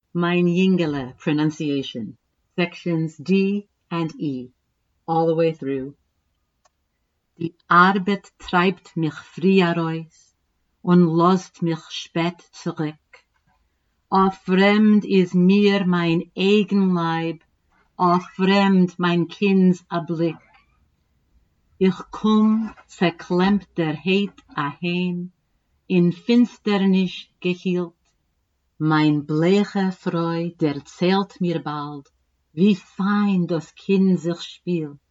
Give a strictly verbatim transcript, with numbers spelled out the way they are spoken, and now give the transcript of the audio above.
Mein Yingele pronunciation, sections D and E, all the way through. Die Arbeit treibt mich früh heraus und lässt mich spät zurück. O fremd is mir mein eigen Leib, o fremd mein Kinds a Blick. Ich komm, zerklemmt der Heid aheim, in Finsternis gehielt. Mein bleiche Freu, der zählt mir bald, wie fein das Kind sich spielt.